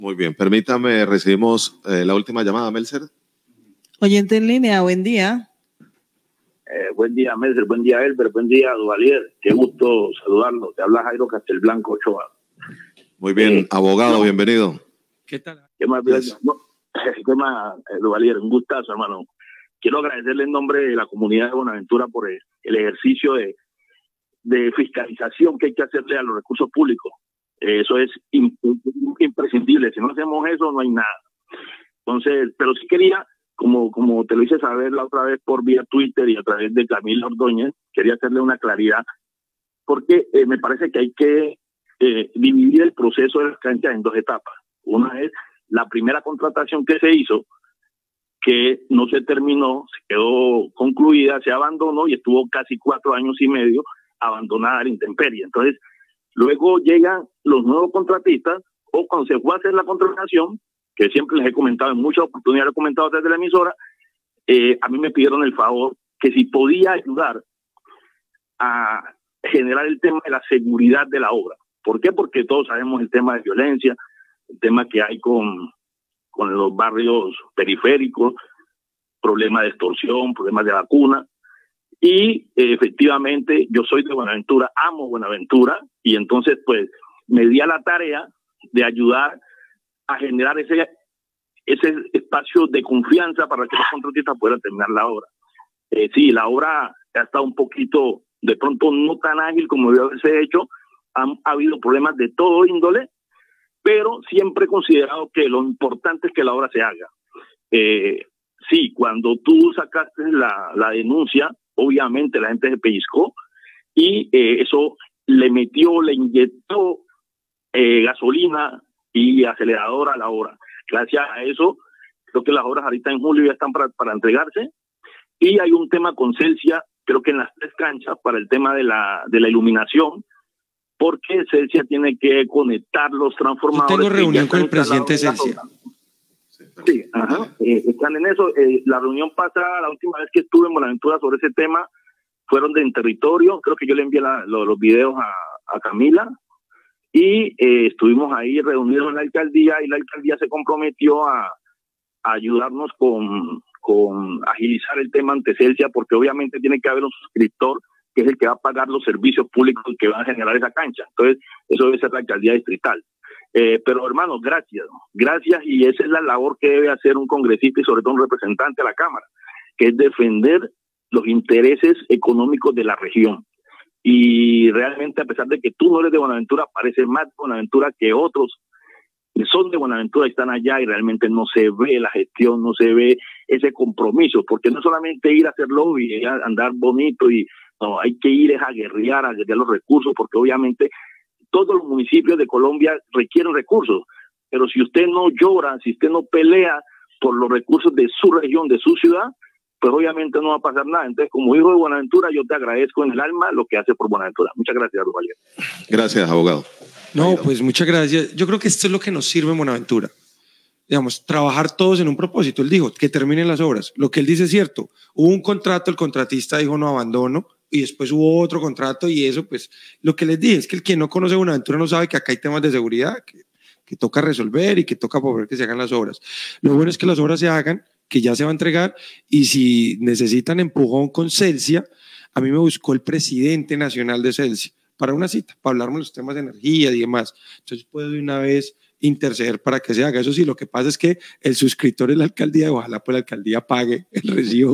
Muy bien, permítame, recibimos la última llamada, Melzer. Oyente en línea, buen día. Buen día, Melzer, buen día, Elber, buen día, Duvalier. Qué gusto saludarlo. Te habla Jairo Castelblanco Ochoa. Muy bien, abogado, bienvenido. ¿Qué tal? ¿Qué más, Duvalier? Un gustazo, hermano. Quiero agradecerle en nombre de la comunidad de Buenaventura por el ejercicio de fiscalización que hay que hacerle a los recursos públicos. Eso es imprescindible. Si no hacemos eso, no hay nada. Entonces, pero sí quería, como te lo hice saber la otra vez por vía Twitter y a través de Camila Ordóñez, quería hacerle una claridad, porque me parece que hay que dividir el proceso de las canchas en dos etapas. Una es la primera contratación que se hizo, que no se terminó, se quedó concluida, se abandonó y estuvo casi 4 años y medio abandonada a la intemperie. Entonces, luego llegan los nuevos contratistas, o cuando se fue a hacer la contratación, que siempre les he comentado en muchas oportunidades, he comentado desde la emisora, a mí me pidieron el favor que si podía ayudar a generar el tema de la seguridad de la obra. ¿Por qué? Porque todos sabemos el tema de violencia, el tema que hay con los barrios periféricos, problemas de extorsión, problemas de vacuna. Y efectivamente yo soy de Buenaventura, amo Buenaventura, y entonces pues me di a la tarea de ayudar a generar ese espacio de confianza para que los contratistas puedan terminar la obra. Sí, la obra ha estado un poquito, de pronto no tan ágil como debe haberse hecho, ha habido problemas de todo índole, pero siempre he considerado que lo importante es que la obra se haga. Sí, cuando tú sacaste la denuncia, obviamente la gente se pellizcó y eso le inyectó gasolina y acelerador a la obra. Gracias a eso, creo que las obras ahorita en julio ya están para entregarse, y hay un tema con Celsia, creo que en las 3 canchas, para el tema de la iluminación, porque Celsia tiene que conectar los transformadores. Yo tengo reunión con el presidente de Celsia. Sí, ajá, están en eso. La reunión pasada, la última vez que estuve en Buenaventura sobre ese tema, fueron de en territorio. Creo que yo le envié los videos a Camila, y estuvimos ahí reunidos en la alcaldía, y la alcaldía se comprometió a ayudarnos con agilizar el tema ante Celsia, porque obviamente tiene que haber un suscriptor que es el que va a pagar los servicios públicos que van a generar esa cancha. Entonces, eso debe ser la alcaldía distrital. Pero hermanos, gracias, y esa es la labor que debe hacer un congresista y sobre todo un representante de la Cámara, que es defender los intereses económicos de la región. Y realmente, a pesar de que tú no eres de Buenaventura, parece más de Buenaventura que otros que son de Buenaventura y están allá, y realmente no se ve la gestión, no se ve ese compromiso, porque no solamente ir a hacer lobby y andar bonito, y no, hay que ir a guerrear los recursos, porque obviamente todos los municipios de Colombia requieren recursos, pero si usted no llora, si usted no pelea por los recursos de su región, de su ciudad, pues obviamente no va a pasar nada. Entonces, como hijo de Buenaventura, yo te agradezco en el alma lo que hace por Buenaventura. Muchas gracias, Duvalier. Gracias, abogado. No, pues muchas gracias. Yo creo que esto es lo que nos sirve en Buenaventura. Digamos, trabajar todos en un propósito. Él dijo que terminen las obras. Lo que él dice es cierto. Hubo un contrato, el contratista dijo no abandono, y después hubo otro contrato, y eso, pues, lo que les dije es que el que no conoce Buenaventura no sabe que acá hay temas de seguridad que toca resolver y que toca poder que se hagan las obras. Lo bueno es que las obras se hagan, que ya se va a entregar, y si necesitan empujón con Celsia, a mí me buscó el presidente nacional de Celsia para una cita, para hablarme de los temas de energía y demás. Entonces puedo de una vez interceder para que se haga. Eso sí, lo que pasa es que el suscriptor es la alcaldía, ojalá pues la alcaldía pague el recibo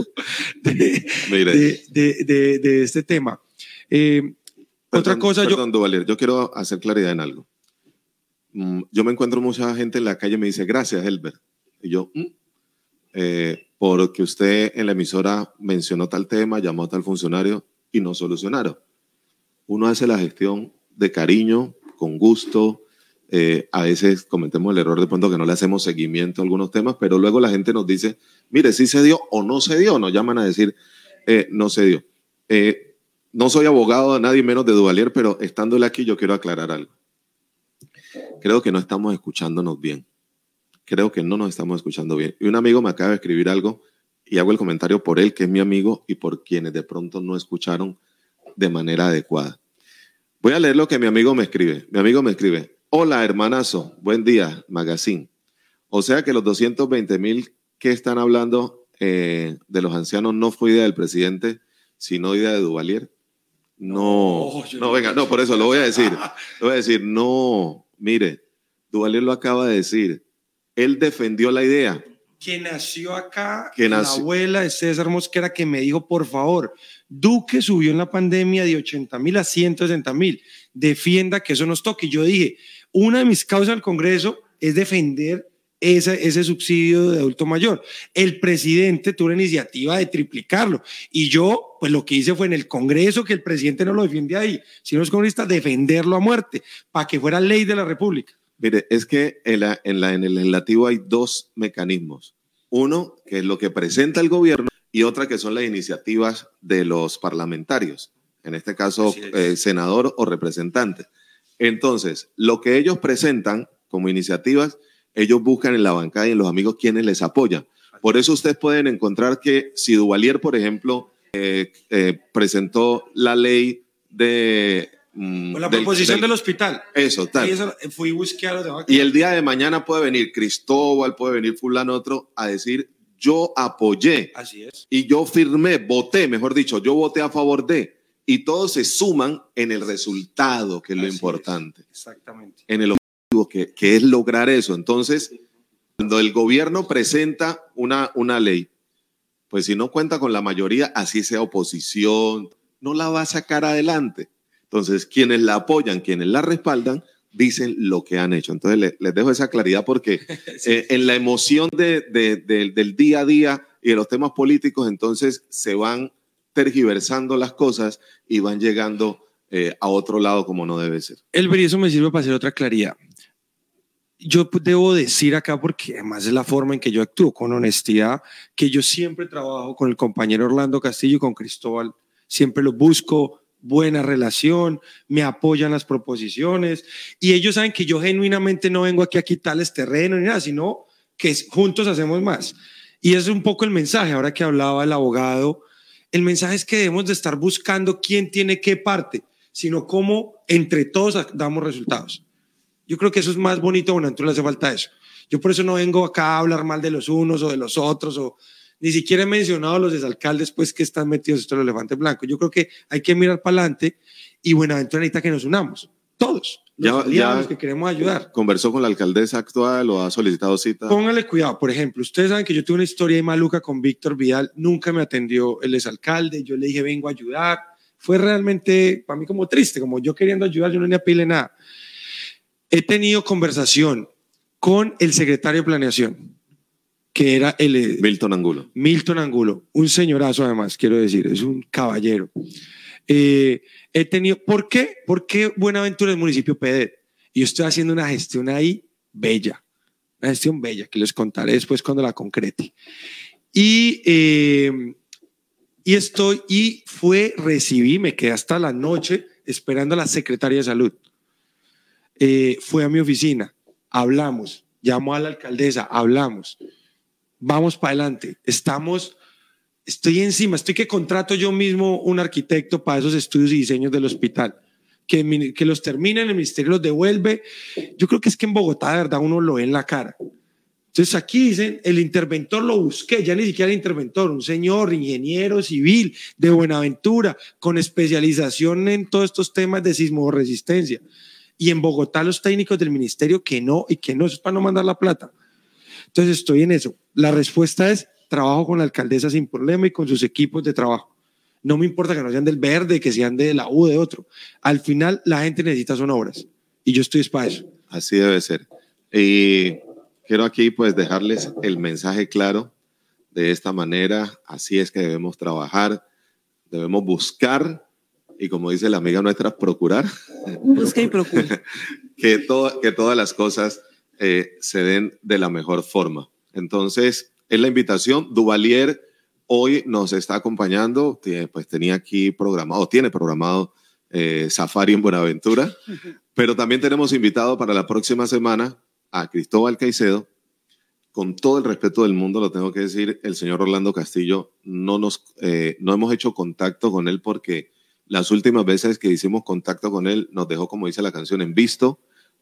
de este tema. Otra cosa... Perdón, Duvalier, yo quiero hacer claridad en algo. Yo me encuentro mucha gente en la calle y me dice, gracias, Elber. Y yo, porque usted en la emisora mencionó tal tema, llamó a tal funcionario y no solucionaron. Uno hace la gestión de cariño, con gusto. A veces cometemos el error de pronto que no le hacemos seguimiento a algunos temas, pero luego la gente nos dice, mire, sí se dio o no se dio, nos llaman a decir, no se dio. No soy abogado de nadie menos de Duvalier, pero estándole aquí yo quiero aclarar algo. Creo que no estamos escuchándonos bien. Creo que no nos estamos escuchando bien. Y un amigo me acaba de escribir algo y hago el comentario por él, que es mi amigo, y por quienes de pronto no escucharon de manera adecuada. Voy a leer lo que mi amigo me escribe. Mi amigo me escribe, Hola, hermanazo. Buen día, Magazine. O sea que los 220,000 que están hablando de los ancianos no fue idea del presidente, sino idea de Duvalier. No, venga, no, por eso lo voy a decir. No, mire, Duvalier lo acaba de decir. Él defendió la idea. Que nació acá, la abuela de César Mosquera, que me dijo, por favor, Duque subió en la pandemia de 80,000 a 160,000. Defienda que eso nos toque. Y yo dije, una de mis causas al Congreso es defender ese subsidio de adulto mayor. El presidente tuvo la iniciativa de triplicarlo y yo pues lo que hice fue en el Congreso, que el presidente no lo defiende ahí, sino los congresistas defenderlo a muerte para que fuera ley de la República. Mire, es que en el legislativo hay dos mecanismos. Uno, que es lo que presenta el gobierno, y otra que son las iniciativas de los parlamentarios, en este caso senador o representante. Entonces, lo que ellos presentan como iniciativas, ellos buscan en la bancada y en los amigos quienes les apoyan. Por eso ustedes pueden encontrar que si Duvalier, por ejemplo, presentó la ley de... la proposición del hospital. Eso, tal. Fui a buscar de y el día de mañana puede venir Cristóbal, puede venir fulano otro a decir, yo apoyé. Así es. Y yo firmé, voté, mejor dicho, yo voté a favor de. Y todos se suman en el resultado, que es lo importante. Exactamente. En el objetivo, que es lograr eso. Entonces, cuando el gobierno presenta una ley, pues si no cuenta con la mayoría, así sea oposición, no la va a sacar adelante. Entonces, quienes la apoyan, quienes la respaldan, dicen lo que han hecho. Entonces, les dejo esa claridad porque en la emoción del día a día y de los temas políticos, entonces se van tergiversando las cosas y van llegando a otro lado como no debe ser. Elber, y eso me sirve para hacer otra claridad. Yo debo decir acá, porque además es la forma en que yo actúo, con honestidad, que yo siempre trabajo con el compañero Orlando Castillo y con Cristóbal, siempre los busco, buena relación, me apoyan las proposiciones y ellos saben que yo genuinamente no vengo aquí a quitarles terreno ni nada, sino que juntos hacemos más. Y ese es un poco el mensaje, ahora que hablaba el abogado, el mensaje es que debemos de estar buscando quién tiene qué parte, sino cómo entre todos damos resultados. Yo creo que eso es más bonito, bueno, entonces le hace falta eso. Yo por eso no vengo acá a hablar mal de los unos o de los otros, o ni siquiera he mencionado a los exalcaldes pues, que están metidos estos elefantes blancos. Yo creo que hay que mirar para adelante y Buenaventura necesita que nos unamos, todos, los aliados que queremos ayudar. ¿Conversó con la alcaldesa actual o ha solicitado cita? Póngale cuidado, por ejemplo, ustedes saben que yo tuve una historia ahí maluca con Víctor Vidal, nunca me atendió el exalcalde, yo le dije vengo a ayudar, fue realmente para mí como triste, como yo queriendo ayudar, yo no le apelé nada. He tenido conversación con el secretario de Planeación, que era el Milton Angulo. Milton Angulo, un señorazo además, quiero decir, es un caballero. He tenido, ¿por qué? Porque Buenaventura es municipio PEDET y yo estoy haciendo una gestión ahí bella, una gestión bella que les contaré después cuando la concrete. Recibí, me quedé hasta la noche esperando a la secretaria de Salud. Fue a mi oficina, hablamos, llamó a la alcaldesa, hablamos, vamos para adelante, estoy encima, estoy que contrato yo mismo un arquitecto para esos estudios y diseños del hospital, que los termine en el ministerio, los devuelve. Yo creo que es que en Bogotá de verdad uno lo ve en la cara. Entonces aquí dicen, el interventor lo busqué, ya ni siquiera el interventor, un señor ingeniero civil de Buenaventura, con especialización en todos estos temas de sismoresistencia. Y en Bogotá los técnicos del ministerio que no, eso es para no mandar la plata. Entonces estoy en eso. La respuesta es, trabajo con la alcaldesa sin problema y con sus equipos de trabajo. No me importa que no sean del verde, que sean de la U, de otro. Al final la gente necesita son obras y yo estoy para eso. Así debe ser. Y quiero aquí pues dejarles el mensaje claro de esta manera. Así es que debemos trabajar, debemos buscar y como dice la amiga nuestra, procurar. Busca y procura. que todas las cosas se den de la mejor forma. Entonces, es la invitación. Duvalier hoy nos está acompañando, pues tiene programado Safari en Buenaventura, pero también tenemos invitado para la próxima semana a Cristóbal Caicedo. Con todo el respeto del mundo, lo tengo que decir, el señor Orlando Castillo, no hemos hecho contacto con él porque las últimas veces que hicimos contacto con él nos dejó, como dice la canción, en visto,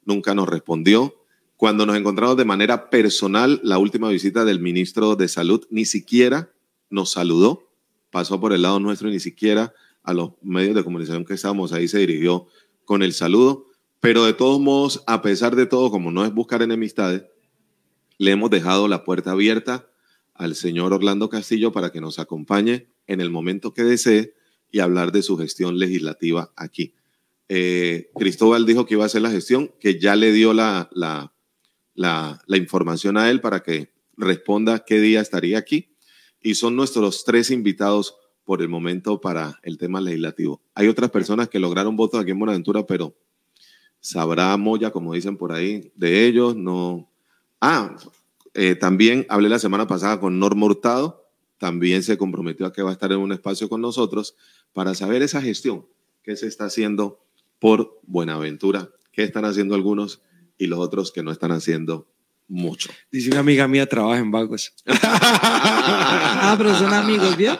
nunca nos respondió. Cuando nos encontramos de manera personal, la última visita del ministro de Salud ni siquiera nos saludó, pasó por el lado nuestro y ni siquiera a los medios de comunicación que estábamos ahí se dirigió con el saludo. Pero de todos modos, a pesar de todo, como no es buscar enemistades, le hemos dejado la puerta abierta al señor Orlando Castillo para que nos acompañe en el momento que desee y hablar de su gestión legislativa aquí. Cristóbal dijo que iba a hacer la gestión, que ya le dio la información a él para que responda qué día estaría aquí. Y son nuestros 3 invitados por el momento para el tema legislativo. Hay otras personas que lograron votos aquí en Buenaventura, pero sabrá Moya, como dicen por ahí, de ellos. No. También hablé la semana pasada con Norma Hurtado, también se comprometió a que va a estar en un espacio con nosotros para saber esa gestión que se está haciendo por Buenaventura, qué están haciendo algunos y los otros que no están haciendo mucho. Dice una amiga mía, trabaja en Vagos. Pero son amigos, ¿bien?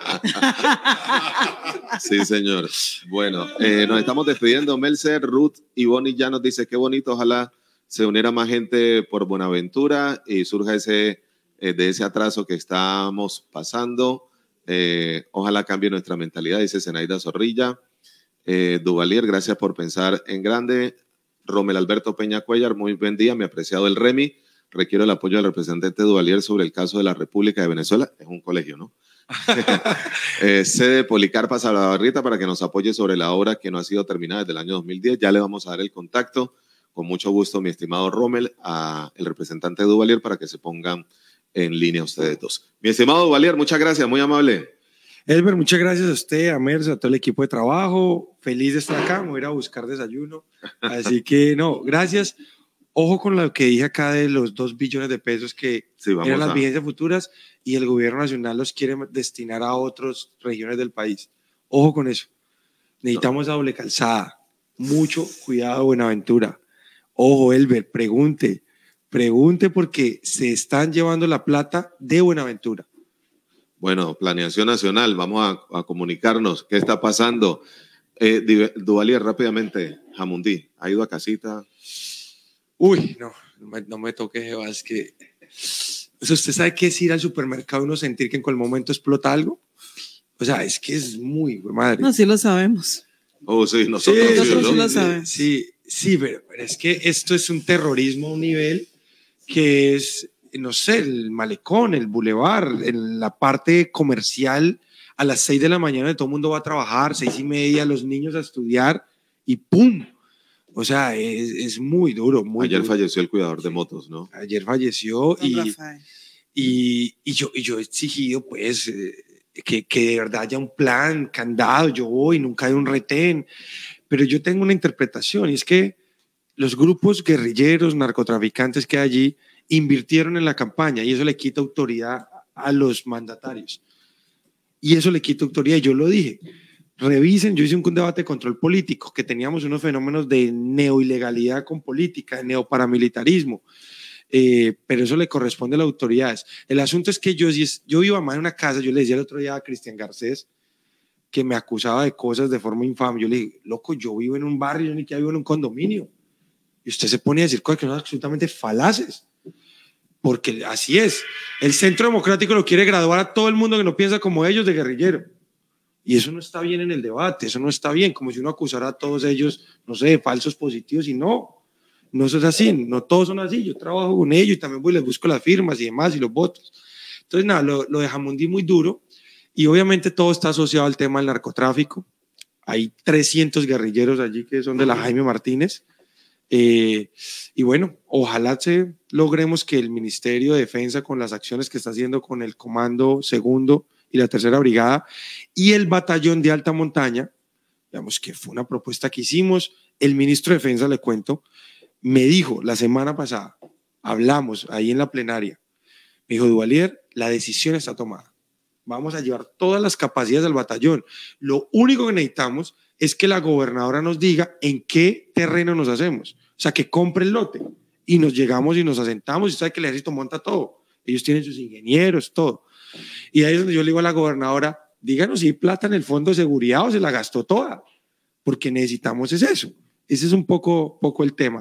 Sí, señor. Bueno, nos estamos despidiendo. Melcer, Ruth y Bonnie ya nos dice qué bonito, ojalá se uniera más gente por Buenaventura y surja de ese atraso que estamos pasando. Ojalá cambie nuestra mentalidad, dice Zenaida Zorrilla. Duvalier, gracias por pensar en grande. Romel Alberto Peña Cuellar, muy buen día, mi apreciado el Remy. Requiero el apoyo del representante Duvalier sobre el caso de la República de Venezuela. Es un colegio, ¿no? Sede Policarpa Salabarrieta para que nos apoye sobre la obra que no ha sido terminada desde el año 2010. Ya le vamos a dar el contacto. Con mucho gusto, mi estimado Rommel, a el representante de Duvalier para que se pongan en línea ustedes dos. Mi estimado Duvalier, muchas gracias, muy amable. Elber, muchas gracias a usted, a Merce, a todo el equipo de trabajo. Feliz de estar acá, me voy a ir a buscar desayuno. Así que, no, gracias. Ojo con lo que dije acá de los 2 billones de pesos que eran las vigencias futuras y el gobierno nacional los quiere destinar a otras regiones del país. Ojo con eso. Necesitamos esa doble calzada. Mucho cuidado, Buenaventura. Ojo, Elber, pregunte porque se están llevando la plata de Buenaventura. Bueno, Planeación Nacional, vamos a comunicarnos qué está pasando. Duvalier, rápidamente, Jamundí, ¿ha ido a casita? Uy, no me toque, es que... O sea, ¿usted sabe qué es ir al supermercado y uno sentir que en cualquier momento explota algo? O sea, es que es muy, madre. No, sí lo sabemos. Oh, sí, nosotros sí lo sabemos. Sí, pero es que esto es un terrorismo a un nivel que es, no sé, el malecón, el bulevar, en la parte comercial, a las 6 de la mañana todo el mundo va a trabajar, 6:30, los niños a estudiar y ¡pum! O sea, es muy duro. Ayer falleció el cuidador de motos, ¿no? Ayer falleció y yo he exigido, pues, que de verdad haya un plan, candado, yo voy, nunca hay un retén. Pero yo tengo una interpretación y es que los grupos guerrilleros, narcotraficantes que hay allí invirtieron en la campaña y eso le quita autoridad a los mandatarios. Y eso le quita autoridad. Yo lo dije. Revisen, yo hice un debate de control político, que teníamos unos fenómenos de neoilegalidad con política, de neoparamilitarismo, pero eso le corresponde a las autoridades. El asunto es que yo iba más en una casa, yo le decía el otro día a Cristian Garcés, que me acusaba de cosas de forma infame, yo le dije, loco, yo vivo en un barrio, yo ni que vivo en un condominio, y usted se pone a decir cosas que son absolutamente falaces, porque así es, el Centro Democrático lo quiere graduar a todo el mundo que no piensa como ellos de guerrillero. Y eso no está bien en el debate, eso no está bien, como si uno acusara a todos ellos, no sé, de falsos positivos, y no eso es así, no todos son así, yo trabajo con ellos y también voy y les busco las firmas y demás y los votos. Entonces, nada, lo de Jamundí muy duro, y obviamente todo está asociado al tema del narcotráfico. Hay 300 guerrilleros allí que son de la Jaime Martínez, y bueno, ojalá logremos que el Ministerio de Defensa, con las acciones que está haciendo con el Comando Segundo y la Tercera Brigada y el Batallón de Alta Montaña, digamos que fue una propuesta que hicimos. El ministro de Defensa, le cuento, me dijo la semana pasada, hablamos ahí en la plenaria, me dijo, Duvalier, la decisión está tomada, vamos a llevar todas las capacidades del batallón, lo único que necesitamos es que la gobernadora nos diga en qué terreno nos hacemos, o sea, que compre el lote y nos llegamos y nos asentamos, y sabe que el ejército monta todo, ellos tienen sus ingenieros, todo. Y ahí es donde yo le digo a la gobernadora, díganos si hay plata en el fondo de seguridad o se la gastó toda, porque necesitamos eso. Ese es un poco el tema.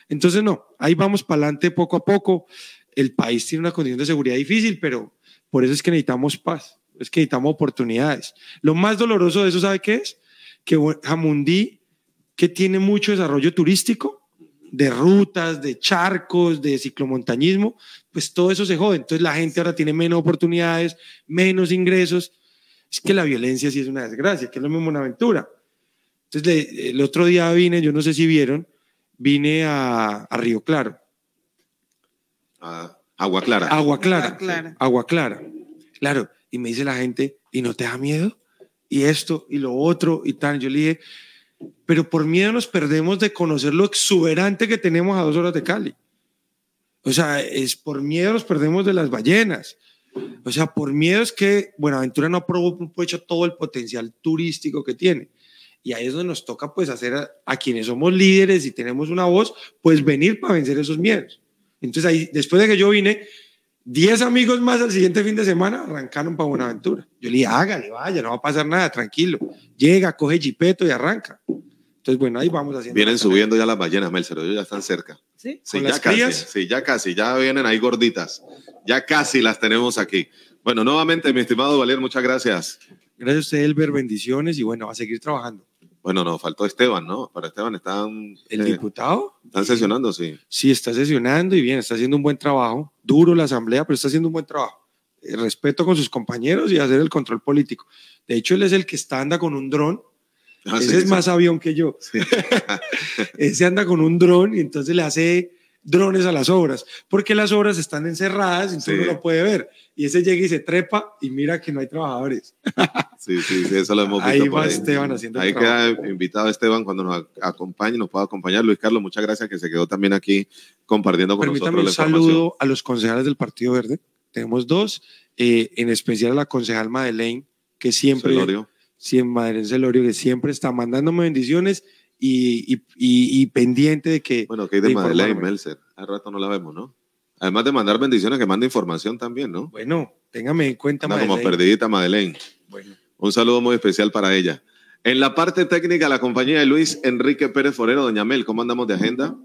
Entonces, no, ahí vamos para adelante poco a poco. El país tiene una condición de seguridad difícil, pero por eso es que necesitamos paz, es que necesitamos oportunidades. Lo más doloroso de eso, ¿sabe qué es? Que Jamundí, que tiene mucho desarrollo turístico, de rutas, de charcos, de ciclomontañismo, pues todo eso se jode. Entonces la gente ahora tiene menos oportunidades, menos ingresos. Es que la violencia sí es una desgracia, que es lo mismo una aventura. Entonces el otro día vine, yo no sé si vieron, vine a Río Claro. Agua Clara. Agua Clara. Agua Clara. Agua Clara. Claro, y me dice la gente, ¿y no te da miedo? Y esto, y lo otro, y tal. Yo le dije, pero por miedo nos perdemos de conocer lo exuberante que tenemos a 2 horas de Cali. O sea, es por miedo nos perdemos de las ballenas. O sea, por miedo es que Buenaventura no aprovecha todo el potencial turístico que tiene. Y ahí es donde nos toca pues hacer a quienes somos líderes y tenemos una voz, pues venir para vencer esos miedos. Entonces ahí, después de que yo vine, 10 amigos más al siguiente fin de semana arrancaron para Buenaventura. Yo le dije, hágale, vaya, no va a pasar nada, tranquilo. Llega, coge jipeto y arranca. Entonces, bueno, ahí vamos haciendo. Vienen subiendo ya las ballenas, Melcer, ellos ya están cerca. ¿Sí? Sí, ¿Con ya las casi, crías? sí, ya vienen ahí gorditas. Ya casi las tenemos aquí. Bueno, nuevamente, mi estimado Valier, muchas gracias. Gracias a usted, Elber, bendiciones y bueno, a seguir trabajando. Bueno, nos faltó Esteban, ¿no? Para Esteban están... ¿El diputado? Están sesionando, sí. Sí, está sesionando y bien, está haciendo un buen trabajo. Duro la asamblea, pero está haciendo un buen trabajo. Respeto con sus compañeros y hacer el control político. De hecho, él es el que anda con un dron. Ese sí, es más avión que yo. Sí. Ese anda con un dron y entonces le hace drones a las obras, porque las obras están encerradas, entonces Sí. uno lo puede ver. Y ese llega y se trepa y mira que no hay trabajadores. Sí, eso lo hemos visto Ahí por va ahí. Esteban haciendo el Ahí trabajo. queda invitado Esteban cuando nos acompañe, nos pueda acompañar. Luis Carlos, muchas gracias que se quedó también aquí compartiendo con Permítame nosotros un la información. saludo a los concejales del Partido Verde. Tenemos 2, en especial a la concejal Madeleine, que siempre... Celorio. Sí, Madeleine Celorio, que siempre está mandándome bendiciones y pendiente de que... Bueno, que hay de Madeleine, informarme. Melcer. Hace rato no la vemos, ¿no? Además de mandar bendiciones, que manda información también, ¿no? Bueno, téngame en cuenta, Anda como Madeleine. perdidita Madeleine. Bueno. Un saludo muy especial para ella. En la parte técnica, la compañía de Luis Enrique Pérez Forero. Doña Mel, ¿cómo andamos de agenda?